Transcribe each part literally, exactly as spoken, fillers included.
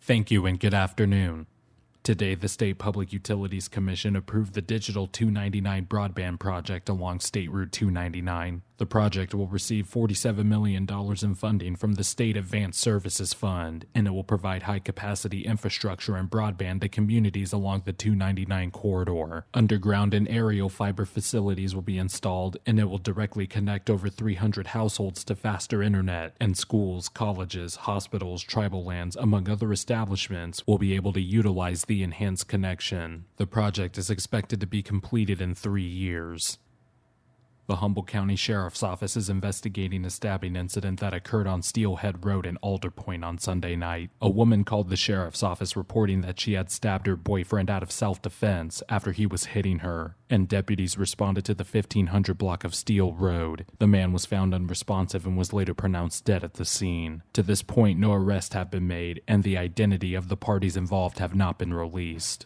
Thank you and good afternoon. Today, the State Public Utilities Commission approved the Digital two ninety-nine broadband project along State Route two ninety-nine. The project will receive forty-seven million dollars in funding from the State Advanced Services Fund, and it will provide high-capacity infrastructure and broadband to communities along the two ninety-nine corridor. Underground and aerial fiber facilities will be installed, and it will directly connect over three hundred households to faster internet, and schools, colleges, hospitals, tribal lands, among other establishments, will be able to utilize the enhanced connection. The project is expected to be completed in three years. The Humboldt County Sheriff's Office is investigating a stabbing incident that occurred on Steelhead Road in Alder Point on Sunday night. A woman called the Sheriff's Office reporting that she had stabbed her boyfriend out of self-defense after he was hitting her, and deputies responded to the fifteen hundred block of Steel Road. The man was found unresponsive and was later pronounced dead at the scene. To this point, no arrests have been made, and the identity of the parties involved have not been released.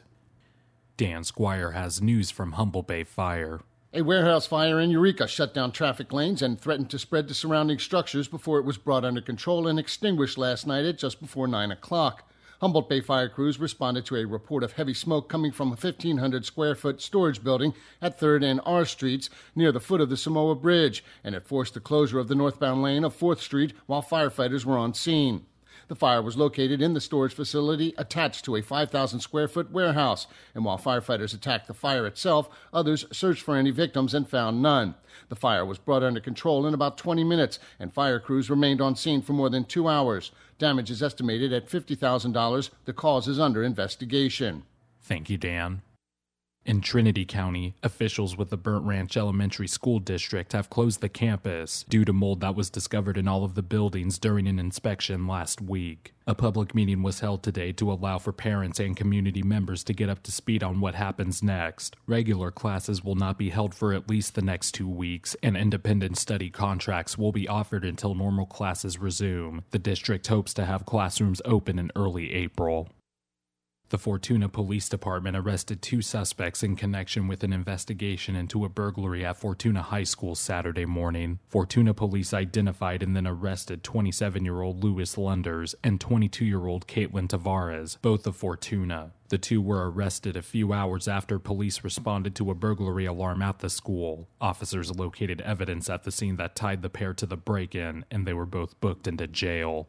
Dan Squire has news from Humboldt Bay Fire. A warehouse fire in Eureka shut down traffic lanes and threatened to spread to surrounding structures before it was brought under control and extinguished last night at just before nine o'clock. Humboldt Bay fire crews responded to a report of heavy smoke coming from a fifteen hundred square foot storage building at third and R Streets near the foot of the Samoa Bridge, and it forced the closure of the northbound lane of fourth Street while firefighters were on scene. The fire was located in the storage facility attached to a five thousand square foot warehouse, and while firefighters attacked the fire itself, others searched for any victims and found none. The fire was brought under control in about twenty minutes, and fire crews remained on scene for more than two hours. Damage is estimated at fifty thousand dollars. The cause is under investigation. Thank you, Dan. In Trinity County, officials with the Burnt Ranch Elementary School District have closed the campus due to mold that was discovered in all of the buildings during an inspection last week. A public meeting was held today to allow for parents and community members to get up to speed on what happens next. Regular classes will not be held for at least the next two weeks, and independent study contracts will be offered until normal classes resume. The district hopes to have classrooms open in early April. The Fortuna Police Department arrested two suspects in connection with an investigation into a burglary at Fortuna High School Saturday morning. Fortuna police identified and then arrested twenty-seven-year-old Louis Lunders and twenty-two-year-old Caitlin Tavares, both of Fortuna. The two were arrested a few hours after police responded to a burglary alarm at the school. Officers located evidence at the scene that tied the pair to the break-in, and they were both booked into jail.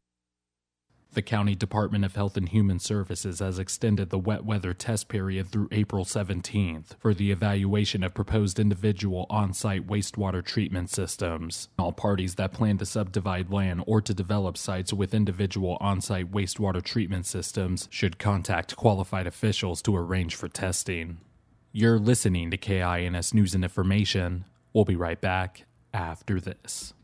The County Department of Health and Human Services has extended the wet weather test period through April seventeenth for the evaluation of proposed individual on-site wastewater treatment systems. All parties that plan to subdivide land or to develop sites with individual on-site wastewater treatment systems should contact qualified officials to arrange for testing. You're listening to K I N S News and Information. We'll be right back after this.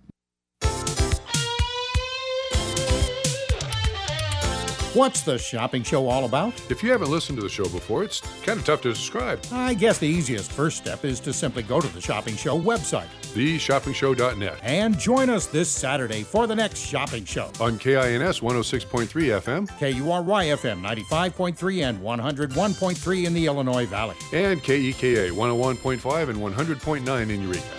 What's the shopping show all about? If you haven't listened to the show before, it's kind of tough to describe. I guess the easiest first step is to simply go to the Shopping Show website, the shopping show dot net, and join us this Saturday for the next Shopping Show. On K I N S one oh six point three F M, K U R Y F M ninety-five point three and one oh one point three in the Illinois Valley, and K E K A one oh one point five and one hundred point nine in Eureka.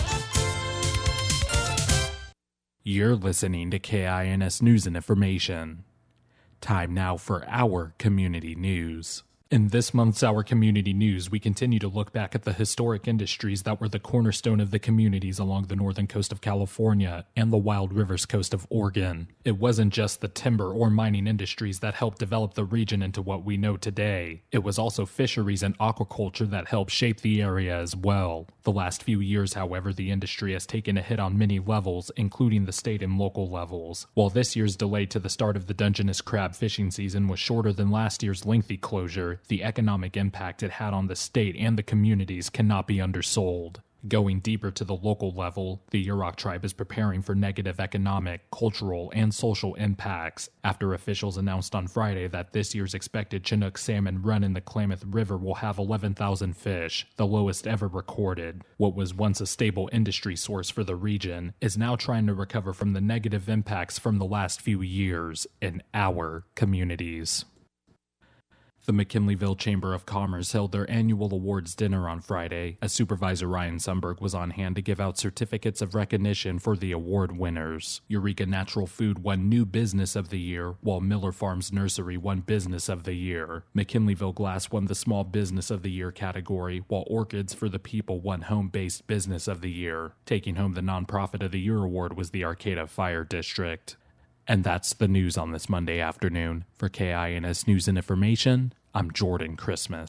You're listening to K I N S News and Information. Time now for our community news. In this month's Our Community News, we continue to look back at the historic industries that were the cornerstone of the communities along the northern coast of California and the Wild Rivers coast of Oregon. It wasn't just the timber or mining industries that helped develop the region into what we know today. It was also fisheries and aquaculture that helped shape the area as well. The last few years, however, the industry has taken a hit on many levels, including the state and local levels. While this year's delay to the start of the Dungeness crab fishing season was shorter than last year's lengthy closure, the economic impact it had on the state and the communities cannot be undersold. Going deeper to the local level, the Yurok tribe is preparing for negative economic, cultural, and social impacts after officials announced on Friday that this year's expected Chinook salmon run in the Klamath River will have eleven thousand fish, the lowest ever recorded. What was once a stable industry source for the region is now trying to recover from the negative impacts from the last few years in our communities. The McKinleyville Chamber of Commerce held their annual awards dinner on Friday, as Supervisor Ryan Sundberg was on hand to give out certificates of recognition for the award winners. Eureka Natural Food won New Business of the Year, while Miller Farms Nursery won Business of the Year. McKinleyville Glass won the Small Business of the Year category, while Orchids for the People won Home-Based Business of the Year. Taking home the Nonprofit of the Year award was the Arcata Fire District. And that's the news on this Monday afternoon. For K I N S News and Information, I'm Jordan Christmas.